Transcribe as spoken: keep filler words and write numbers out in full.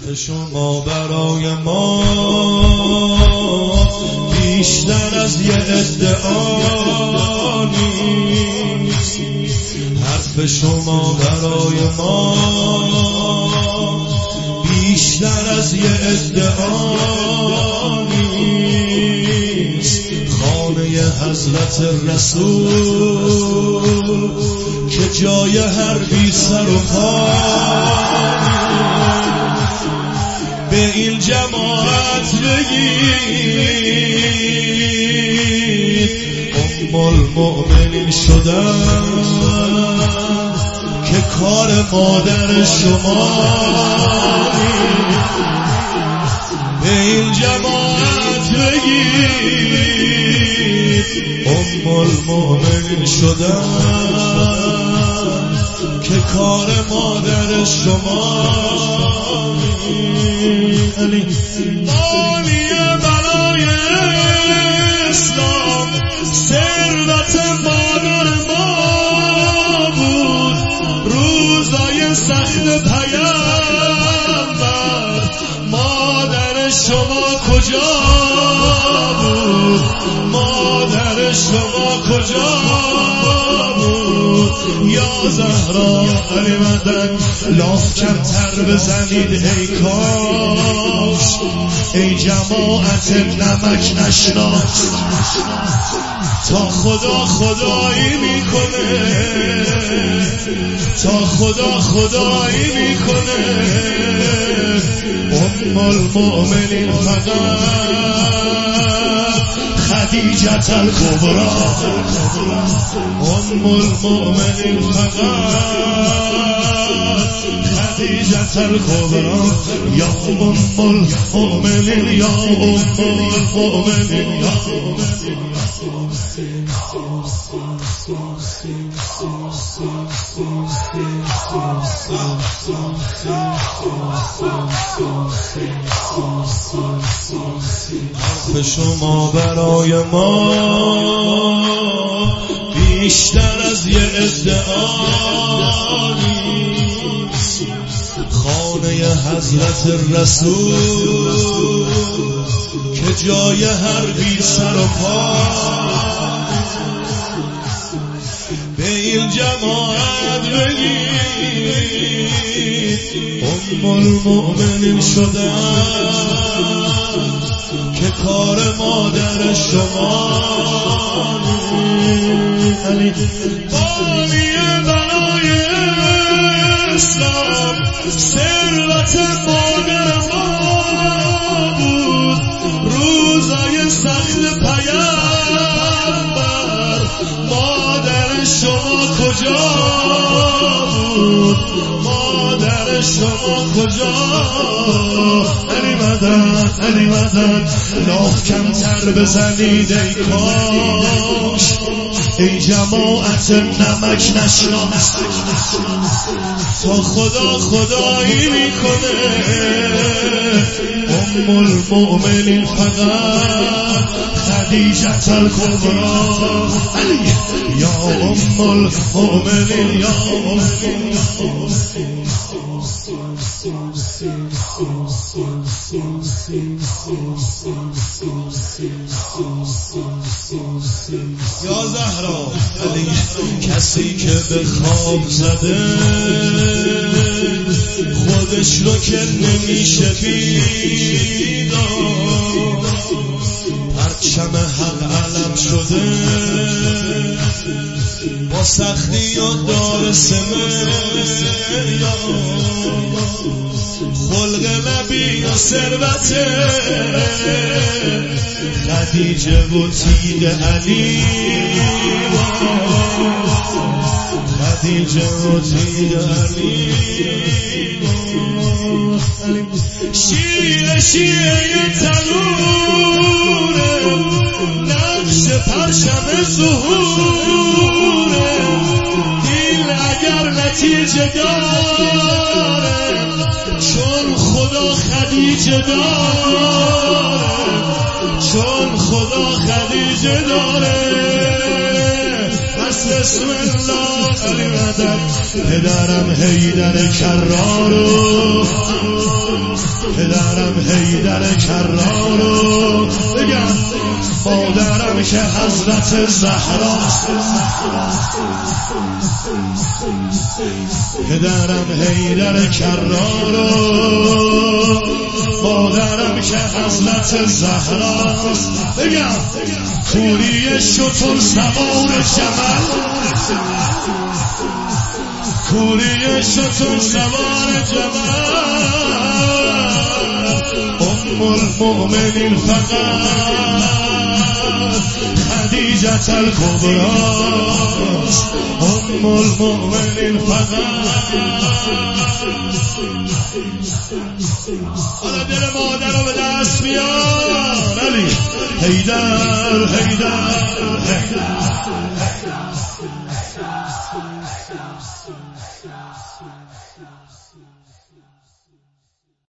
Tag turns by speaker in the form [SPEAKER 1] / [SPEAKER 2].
[SPEAKER 1] حرف شما برای ما بیشتر از یه ادعا نیست. حرف شما برای ما بیشتر از یه ادعا نیست. خانه حضرت رسول که جای هر بی سر و پا، به این جماعت بگید ام المؤمنین شدن که کار مادر شما. به این جماعت بگید ام المؤمنین شدن که کار مادر شما. علی عالی برای اسلام ثروت مادر ما بود. روزای سخت پیامبر مادر شما کجا بود؟ مادر شما کجا بود؟ یا زهرا علی مدد لاف کمتر بزنید ای کاش، ای جماعت نمک نشناس. تا خدا خدایی میکنه، تا خدا خدایی میکنه. ام المؤمنین فقط خدیجة الکبری. ام المؤمنین فقط خدیجة الکبری. یا ام المؤمنین، یا ام المؤمنین، یا حرف شما برای ما بیشتر از یه ادعا نیست. خانه حضرت رسول که جای هر بی سر و پا، به این جماعت بگید ام المؤمنین شدن که کار مادر شما. علی عالی برای اسلام ثروت مادر ما بود. روزای سخت پیامبر مادر شما کجا بود؟ مادر شما کجا؟ علی مدد، علی مدد لاف کمتر بزنید ای کاش، ای جماعت نمک نشناس. تا خدا خدایی میکنه. ام المؤمنین فقط خدیجة الکبری. یا ام المؤمنین، یا ام یا زهرا علی. کسی که به خواب زده خودش رو که نمیشه بیدار، پرچم حق علم شده با سختی و دار سمیا. خلق نبی و ثروت خدیجه و تیغ علی. خدیجه و تیغ علی. شیعه شیعه تنوره، نقش پرچم ظهوره. دین اگر نتیجه داره چون خدا خدیجه داره، چون خدا خدیجه داره. پس بسم الله علی مدد پدرم حیدر کرارو حیدر کرارو بگم مادرم که حضرت زهراست، پدرم حیدر کرارو، مادرم که حضرت زهراست. بگم کوری شتر سوار جمل، کوری شتر سوار جمل، ام المؤمنین فقط خدیجة الکبراست، ام المؤمنین فقط. حالا دل مادر رو به دست بیار علی. حیدر حیدر حیدر